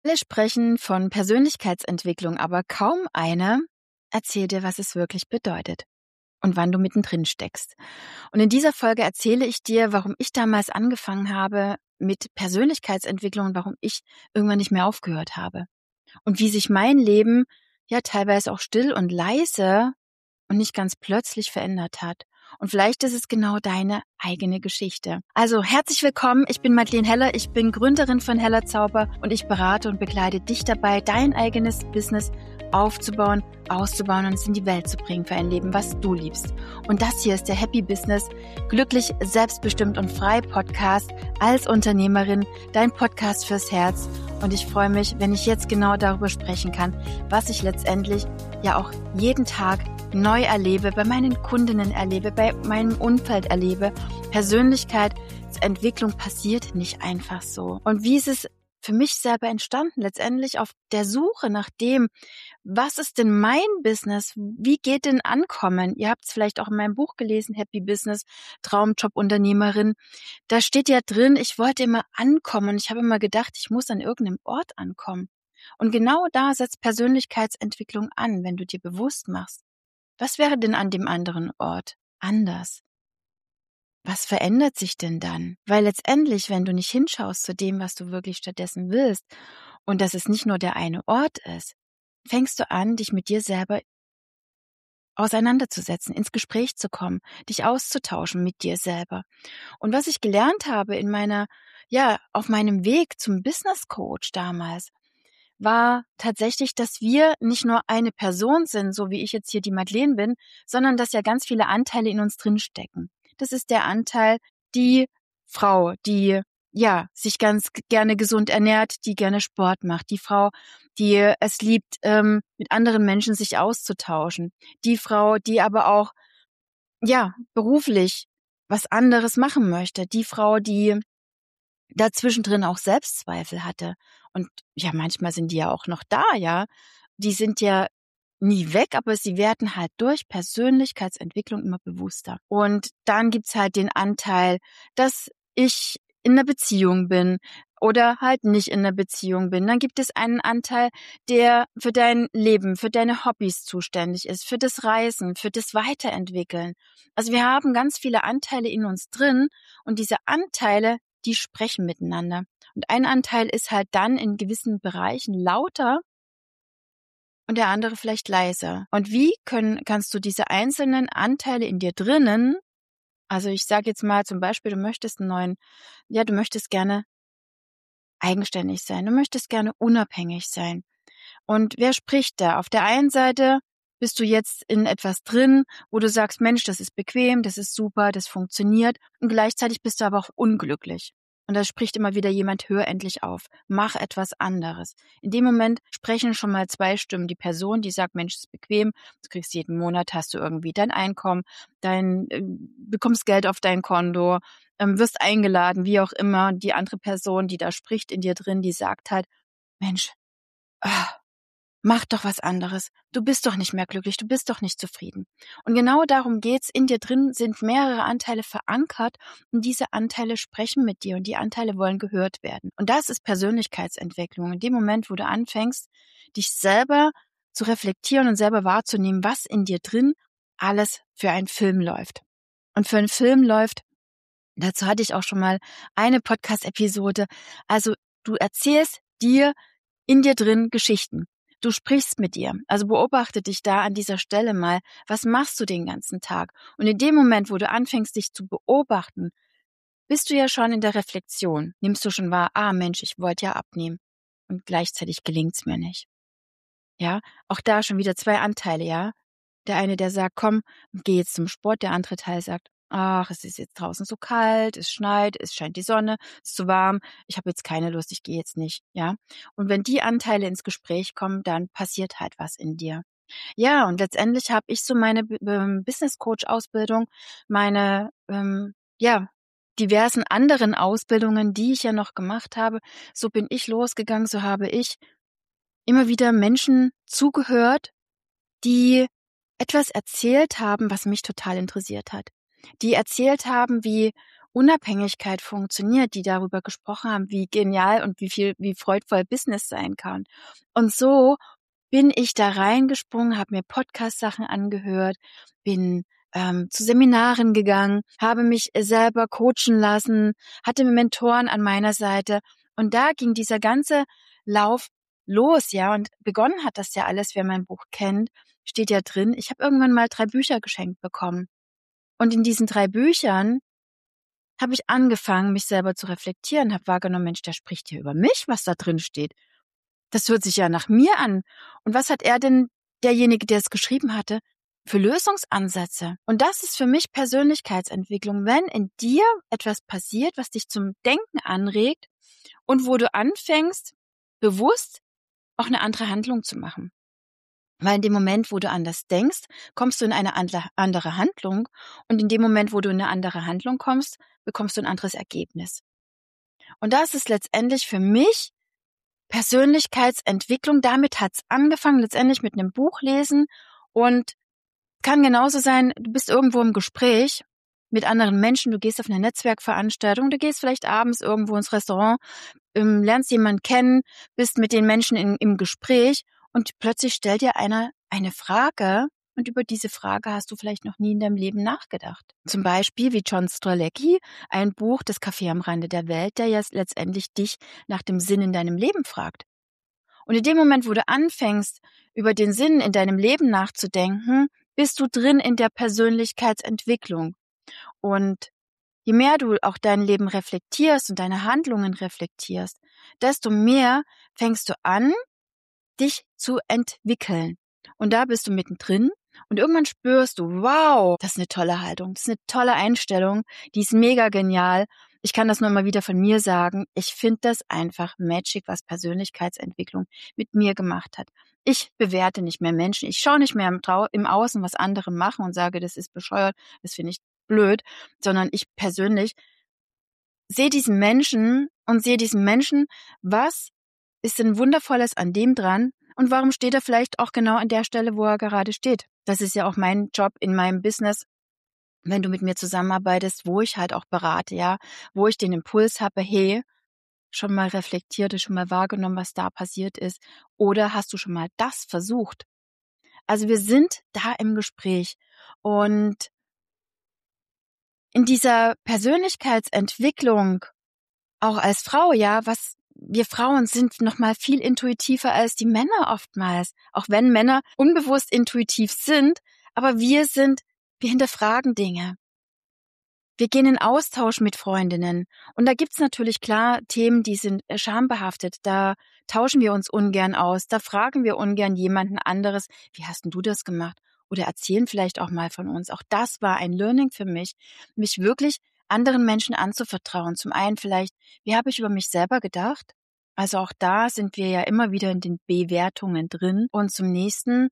Alle sprechen von Persönlichkeitsentwicklung, aber kaum einer erzählt dir, was es wirklich bedeutet und wann du mittendrin steckst. Und in dieser Folge erzähle ich dir, warum ich damals angefangen habe mit Persönlichkeitsentwicklung und warum ich irgendwann nicht mehr aufgehört habe. Und wie sich mein Leben ja teilweise auch still und leise und nicht ganz plötzlich verändert hat. Und vielleicht ist es genau deine eigene Geschichte. Also herzlich willkommen, ich bin Madeleine Heller, ich bin Gründerin von Heller Zauber und ich berate und begleite dich dabei, dein eigenes Business aufzubauen, auszubauen und es in die Welt zu bringen für ein Leben, was du liebst. Und das hier ist der Happy Business, glücklich, selbstbestimmt und frei Podcast als Unternehmerin, dein Podcast fürs Herz. Und ich freue mich, wenn ich jetzt genau darüber sprechen kann, was ich letztendlich ja auch jeden Tag neu erlebe, bei meinen Kundinnen erlebe, bei meinem Umfeld erlebe. Persönlichkeitsentwicklung passiert nicht einfach so. Und wie ist es für mich selber entstanden? Letztendlich auf der Suche nach dem, was ist denn mein Business? Wie geht denn Ankommen? Ihr habt es vielleicht auch in meinem Buch gelesen, Happy Business, Traumjob Unternehmerin. Da steht ja drin, ich wollte immer ankommen und ich habe immer gedacht, ich muss an irgendeinem Ort ankommen. Und genau da setzt Persönlichkeitsentwicklung an, wenn du dir bewusst machst, was wäre denn an dem anderen Ort anders? Was verändert sich denn dann? Weil letztendlich, wenn du nicht hinschaust zu dem, was du wirklich stattdessen willst, und dass es nicht nur der eine Ort ist, fängst du an, dich mit dir selber auseinanderzusetzen, ins Gespräch zu kommen, dich auszutauschen mit dir selber. Und was ich gelernt habe auf meinem Weg zum Business Coach damals, war tatsächlich, dass wir nicht nur eine Person sind, so wie ich jetzt hier die Madeleine bin, sondern dass ja ganz viele Anteile in uns drinstecken. Das ist der Anteil, die Frau, die sich ganz gerne gesund ernährt, die gerne Sport macht, die Frau, die es liebt, mit anderen Menschen sich auszutauschen, die Frau, die aber auch beruflich was anderes machen möchte, die Frau, die dazwischendrin auch Selbstzweifel hatte. Und ja, manchmal sind die ja auch noch da, ja. Die sind ja nie weg, aber sie werden halt durch Persönlichkeitsentwicklung immer bewusster. Und dann gibt's halt den Anteil, dass ich in einer Beziehung bin oder halt nicht in einer Beziehung bin. Dann gibt es einen Anteil, der für dein Leben, für deine Hobbys zuständig ist, für das Reisen, für das Weiterentwickeln. Also wir haben ganz viele Anteile in uns drin und diese Anteile, die sprechen miteinander. Und ein Anteil ist halt dann in gewissen Bereichen lauter und der andere vielleicht leiser. Und wie kannst du diese einzelnen Anteile in dir drinnen, also ich sage jetzt mal zum Beispiel, du möchtest gerne eigenständig sein, du möchtest gerne unabhängig sein. Und wer spricht da? Auf der einen Seite bist du jetzt in etwas drin, wo du sagst, Mensch, das ist bequem, das ist super, das funktioniert. Und gleichzeitig bist du aber auch unglücklich. Und da spricht immer wieder jemand, hör endlich auf, mach etwas anderes. In dem Moment sprechen schon mal zwei Stimmen. Die Person, die sagt, Mensch, das ist bequem, du kriegst jeden Monat, hast du irgendwie dein Einkommen, bekommst Geld auf dein Konto, wirst eingeladen, wie auch immer. Die andere Person, die da spricht in dir drin, die sagt halt, Mensch, mach doch was anderes. Du bist doch nicht mehr glücklich, du bist doch nicht zufrieden. Und genau darum geht's. In dir drin sind mehrere Anteile verankert und diese Anteile sprechen mit dir und die Anteile wollen gehört werden. Und das ist Persönlichkeitsentwicklung. In dem Moment, wo du anfängst, dich selber zu reflektieren und selber wahrzunehmen, was in dir drin alles für einen Film läuft. Und für einen Film läuft, dazu hatte ich auch schon mal eine Podcast-Episode, also du erzählst dir in dir drin Geschichten. Du sprichst mit dir. Also beobachte dich da an dieser Stelle mal. Was machst du den ganzen Tag? Und in dem Moment, wo du anfängst, dich zu beobachten, bist du ja schon in der Reflexion. Nimmst du schon wahr, Mensch, ich wollte ja abnehmen. Und gleichzeitig gelingt's mir nicht. Ja, auch da schon wieder zwei Anteile, ja. Der eine, der sagt, komm, geh jetzt zum Sport. Der andere Teil sagt, ach, es ist jetzt draußen so kalt, es schneit, es scheint die Sonne, es ist zu warm, ich habe jetzt keine Lust, ich gehe jetzt nicht, ja. Und wenn die Anteile ins Gespräch kommen, dann passiert halt was in dir. Ja, und letztendlich habe ich so meine Business Coach Ausbildung, meine diversen anderen Ausbildungen, die ich ja noch gemacht habe, so bin ich losgegangen, so habe ich immer wieder Menschen zugehört, die etwas erzählt haben, was mich total interessiert hat. Die erzählt haben, wie Unabhängigkeit funktioniert, die darüber gesprochen haben, wie genial und wie freudvoll Business sein kann. Und so bin ich da reingesprungen, habe mir Podcast-Sachen angehört, bin zu Seminaren gegangen, habe mich selber coachen lassen, hatte Mentoren an meiner Seite. Und da ging dieser ganze Lauf los, ja. Und begonnen hat das ja alles, wer mein Buch kennt, steht ja drin. Ich habe irgendwann mal 3 Bücher geschenkt bekommen. Und in diesen 3 Büchern habe ich angefangen, mich selber zu reflektieren, habe wahrgenommen, Mensch, der spricht hier über mich, was da drin steht. Das hört sich ja nach mir an. Und was hat er denn, derjenige, der es geschrieben hatte, für Lösungsansätze? Und das ist für mich Persönlichkeitsentwicklung, wenn in dir etwas passiert, was dich zum Denken anregt und wo du anfängst, bewusst auch eine andere Handlung zu machen. Weil in dem Moment, wo du anders denkst, kommst du in eine andere Handlung. Und in dem Moment, wo du in eine andere Handlung kommst, bekommst du ein anderes Ergebnis. Und das ist letztendlich für mich Persönlichkeitsentwicklung. Damit hat's angefangen, letztendlich mit einem Buch lesen. Und kann genauso sein, du bist irgendwo im Gespräch mit anderen Menschen, du gehst auf eine Netzwerkveranstaltung, du gehst vielleicht abends irgendwo ins Restaurant, lernst jemanden kennen, bist mit den Menschen im Gespräch und plötzlich stellt dir einer eine Frage und über diese Frage hast du vielleicht noch nie in deinem Leben nachgedacht. Zum Beispiel wie John Strzelecki, ein Buch, Das Café am Rande der Welt, der ja letztendlich dich nach dem Sinn in deinem Leben fragt. Und in dem Moment, wo du anfängst, über den Sinn in deinem Leben nachzudenken, bist du drin in der Persönlichkeitsentwicklung. Und je mehr du auch dein Leben reflektierst und deine Handlungen reflektierst, desto mehr fängst du an, dich zu entwickeln. Und da bist du mittendrin und irgendwann spürst du, wow, das ist eine tolle Haltung, das ist eine tolle Einstellung, die ist mega genial. Ich kann das nur mal wieder von mir sagen. Ich finde das einfach magic, was Persönlichkeitsentwicklung mit mir gemacht hat. Ich bewerte nicht mehr Menschen. Ich schaue nicht mehr im Außen, was andere machen und sage, das ist bescheuert, das finde ich blöd, sondern ich persönlich sehe diesen Menschen, was ist denn Wundervolles an dem dran und warum steht er vielleicht auch genau an der Stelle, wo er gerade steht. Das ist ja auch mein Job in meinem Business, wenn du mit mir zusammenarbeitest, wo ich halt auch berate, ja, wo ich den Impuls habe, hey, schon mal reflektiert, schon mal wahrgenommen, was da passiert ist, oder hast du schon mal das versucht? Also wir sind da im Gespräch und in dieser Persönlichkeitsentwicklung, auch als Frau, ja, was wir Frauen sind noch mal viel intuitiver als die Männer oftmals, auch wenn Männer unbewusst intuitiv sind, aber wir hinterfragen Dinge. Wir gehen in Austausch mit Freundinnen. Und da gibt's natürlich klar Themen, die sind schambehaftet. Da tauschen wir uns ungern aus. Da fragen wir ungern jemanden anderes, wie hast denn du das gemacht? Oder erzählen vielleicht auch mal von uns. Auch das war ein Learning für mich wirklich anderen Menschen anzuvertrauen. Zum einen vielleicht, wie habe ich über mich selber gedacht? Also auch da sind wir ja immer wieder in den Bewertungen drin. Und zum nächsten,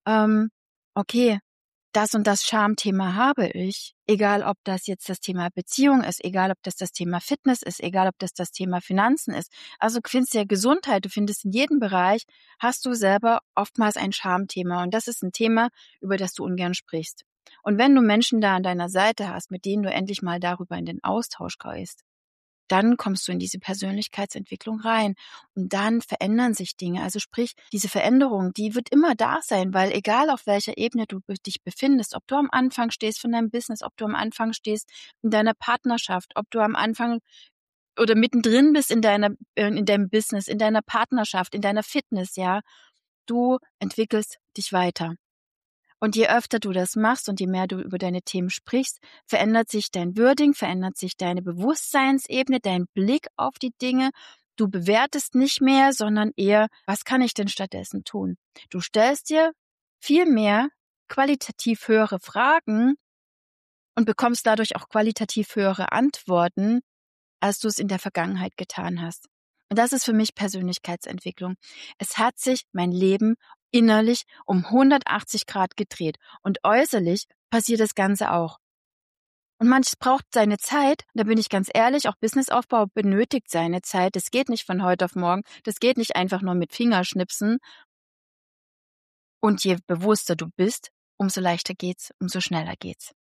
okay, das und das Schamthema habe ich, egal ob das jetzt das Thema Beziehung ist, egal ob das Thema Fitness ist, egal ob das Thema Finanzen ist. Also du findest ja Gesundheit, du findest in jedem Bereich, hast du selber oftmals ein Schamthema und das ist ein Thema, über das du ungern sprichst. Und wenn du Menschen da an deiner Seite hast, mit denen du endlich mal darüber in den Austausch gehst, dann kommst du in diese Persönlichkeitsentwicklung rein und dann verändern sich Dinge. Also sprich, diese Veränderung, die wird immer da sein, weil egal auf welcher Ebene du dich befindest, ob du am Anfang stehst von deinem Business, ob du am Anfang stehst in deiner Partnerschaft, ob du am Anfang oder mittendrin bist in deinem Business, in deiner Partnerschaft, in deiner Fitness, ja, du entwickelst dich weiter. Und je öfter du das machst und je mehr du über deine Themen sprichst, verändert sich dein Wording, verändert sich deine Bewusstseinsebene, dein Blick auf die Dinge. Du bewertest nicht mehr, sondern eher, was kann ich denn stattdessen tun? Du stellst dir viel mehr qualitativ höhere Fragen und bekommst dadurch auch qualitativ höhere Antworten, als du es in der Vergangenheit getan hast. Und das ist für mich Persönlichkeitsentwicklung. Es hat sich mein Leben innerlich um 180 Grad gedreht und äußerlich passiert das Ganze auch. Und manches braucht seine Zeit, da bin ich ganz ehrlich, auch Businessaufbau benötigt seine Zeit. Das geht nicht von heute auf morgen, das geht nicht einfach nur mit Fingerschnipsen. Und je bewusster du bist, umso leichter geht's, umso schneller geht's.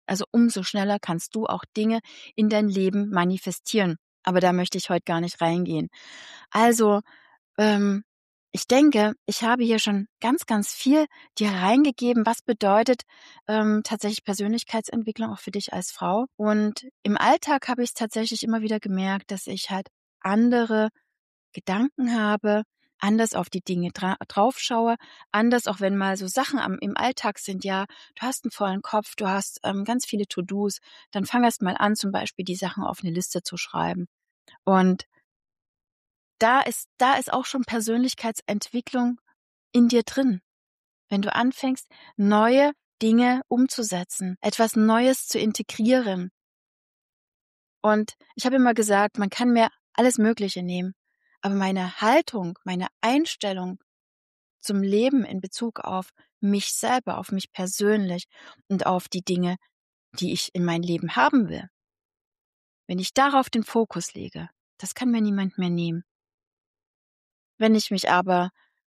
Also umso schneller kannst du auch Dinge in dein Leben manifestieren. Aber da möchte ich heute gar nicht reingehen. Also, ich denke, ich habe hier schon ganz, ganz viel dir reingegeben, was bedeutet tatsächlich Persönlichkeitsentwicklung auch für dich als Frau. Und im Alltag habe ich es tatsächlich immer wieder gemerkt, dass ich halt andere Gedanken habe, anders auf die Dinge drauf schaue, anders auch wenn mal so Sachen im Alltag sind, ja, du hast einen vollen Kopf, du hast ganz viele To-dos, dann fang erst mal an, zum Beispiel die Sachen auf eine Liste zu schreiben. Und da ist auch schon Persönlichkeitsentwicklung in dir drin. Wenn du anfängst, neue Dinge umzusetzen, etwas Neues zu integrieren. Und ich habe immer gesagt, man kann mir alles Mögliche nehmen, aber meine Haltung, meine Einstellung zum Leben in Bezug auf mich selber, auf mich persönlich und auf die Dinge, die ich in mein Leben haben will, wenn ich darauf den Fokus lege, das kann mir niemand mehr nehmen. Wenn ich mich aber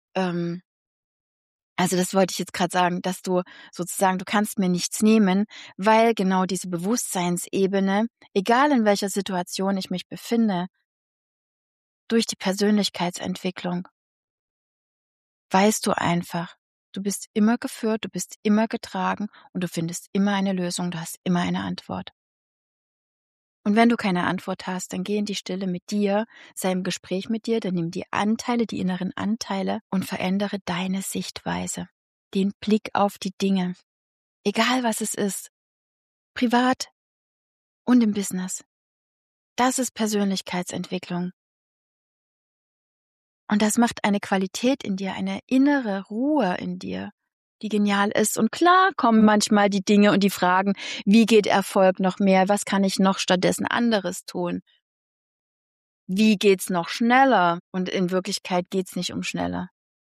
also das wollte ich jetzt gerade sagen, dass du sozusagen du kannst mir nichts nehmen, weil genau diese Bewusstseinsebene, egal in welcher Situation ich mich befinde, durch die Persönlichkeitsentwicklung weißt du einfach, du bist immer geführt, du bist immer getragen und du findest immer eine Lösung, du hast immer eine Antwort. Und wenn du keine Antwort hast, dann geh in die Stille mit dir, sei im Gespräch mit dir, dann nimm die Anteile, die inneren Anteile und verändere deine Sichtweise, den Blick auf die Dinge. Egal was es ist, privat und im Business. Das ist Persönlichkeitsentwicklung. Und das macht eine Qualität in dir, eine innere Ruhe in dir, die genial ist. Und klar kommen manchmal die Dinge und die Fragen, wie geht Erfolg noch mehr? Was kann ich noch stattdessen anderes tun? Wie geht's noch schneller? Und in Wirklichkeit geht's nicht um schneller.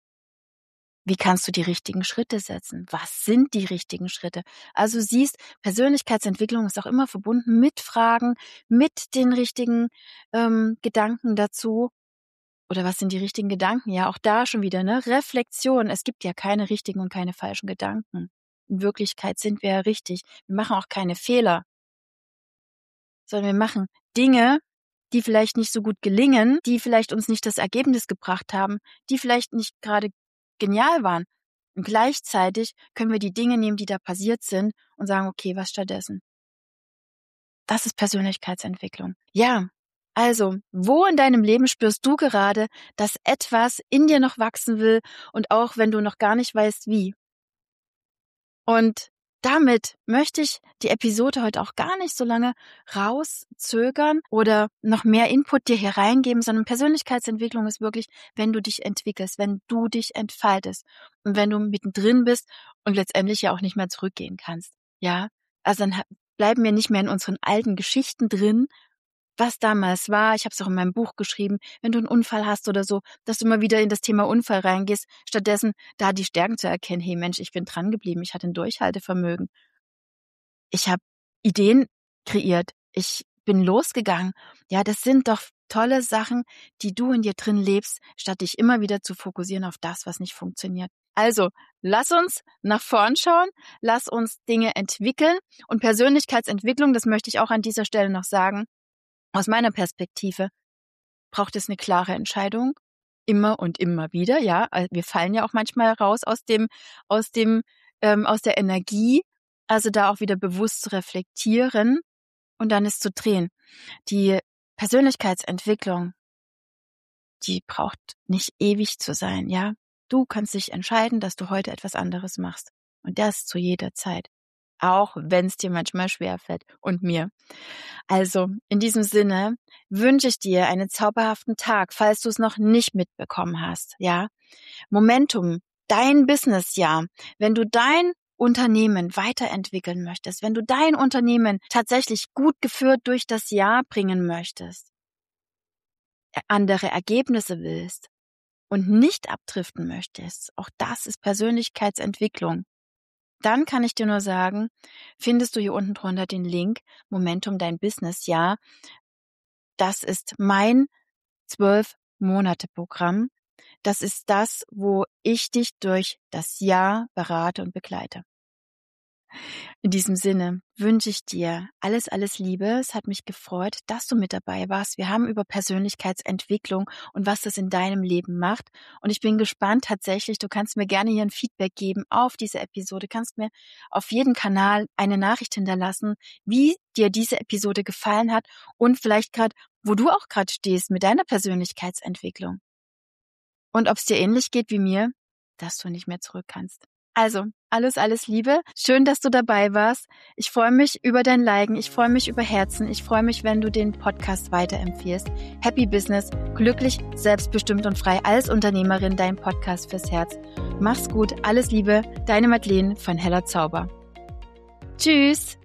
Wie kannst du die richtigen Schritte setzen? Was sind die richtigen Schritte? Also siehst, Persönlichkeitsentwicklung ist auch immer verbunden mit Fragen, mit den richtigen Gedanken dazu. Oder was sind die richtigen Gedanken? Ja, auch da schon wieder, ne? Reflexion. Es gibt ja keine richtigen und keine falschen Gedanken. In Wirklichkeit sind wir ja richtig. Wir machen auch keine Fehler, sondern wir machen Dinge, die vielleicht nicht so gut gelingen, die vielleicht uns nicht das Ergebnis gebracht haben, die vielleicht nicht gerade genial waren. Und gleichzeitig können wir die Dinge nehmen, die da passiert sind und sagen, okay, was stattdessen? Das ist Persönlichkeitsentwicklung. Ja, also, wo in deinem Leben spürst du gerade, dass etwas in dir noch wachsen will und auch wenn du noch gar nicht weißt, wie? Und damit möchte ich die Episode heute auch gar nicht so lange rauszögern oder noch mehr Input dir hier reingeben, sondern Persönlichkeitsentwicklung ist wirklich, wenn du dich entwickelst, wenn du dich entfaltest und wenn du mittendrin bist und letztendlich ja auch nicht mehr zurückgehen kannst. Ja, also dann bleiben wir nicht mehr in unseren alten Geschichten drin, was damals war. Ich habe es auch in meinem Buch geschrieben, wenn du einen Unfall hast oder so, dass du immer wieder in das Thema Unfall reingehst, stattdessen da die Stärken zu erkennen. Hey Mensch, ich bin dran geblieben, ich hatte ein Durchhaltevermögen. Ich habe Ideen kreiert. Ich bin losgegangen. Ja, das sind doch tolle Sachen, die du in dir drin lebst, statt dich immer wieder zu fokussieren auf das, was nicht funktioniert. Also, lass uns nach vorn schauen, lass uns Dinge entwickeln und Persönlichkeitsentwicklung, das möchte ich auch an dieser Stelle noch sagen, aus meiner Perspektive braucht es eine klare Entscheidung, immer und immer wieder, ja. Wir fallen ja auch manchmal raus aus dem aus der Energie, also da auch wieder bewusst zu reflektieren und dann es zu drehen. Die Persönlichkeitsentwicklung, die braucht nicht ewig zu sein, ja. Du kannst dich entscheiden, dass du heute etwas anderes machst und das zu jeder Zeit, auch wenn es dir manchmal schwerfällt und mir. Also, in diesem Sinne wünsche ich dir einen zauberhaften Tag, falls du es noch nicht mitbekommen hast, ja? Momentum, dein Businessjahr, wenn du dein Unternehmen weiterentwickeln möchtest, wenn du dein Unternehmen tatsächlich gut geführt durch das Jahr bringen möchtest, andere Ergebnisse willst und nicht abdriften möchtest, auch das ist Persönlichkeitsentwicklung. Dann kann ich dir nur sagen, findest du hier unten drunter den Link Momentum dein Businessjahr. Das ist mein 12-Monate-Programm. Das ist das, wo ich dich durch das Jahr berate und begleite. In diesem Sinne wünsche ich dir alles, alles Liebe. Es hat mich gefreut, dass du mit dabei warst. Wir haben über Persönlichkeitsentwicklung und was das in deinem Leben macht. Und ich bin gespannt tatsächlich. Du kannst mir gerne hier ein Feedback geben auf diese Episode. Kannst mir auf jedem Kanal eine Nachricht hinterlassen, wie dir diese Episode gefallen hat und vielleicht gerade, wo du auch gerade stehst mit deiner Persönlichkeitsentwicklung. Und ob es dir ähnlich geht wie mir, dass du nicht mehr zurück kannst. Also, alles, alles Liebe. Schön, dass du dabei warst. Ich freue mich über dein Liken. Ich freue mich über Herzen. Ich freue mich, wenn du den Podcast weiterempfiehlst. Happy Business, glücklich, selbstbestimmt und frei als Unternehmerin, dein Podcast fürs Herz. Mach's gut. Alles Liebe. Deine Madeleine von Heller Zauber. Tschüss.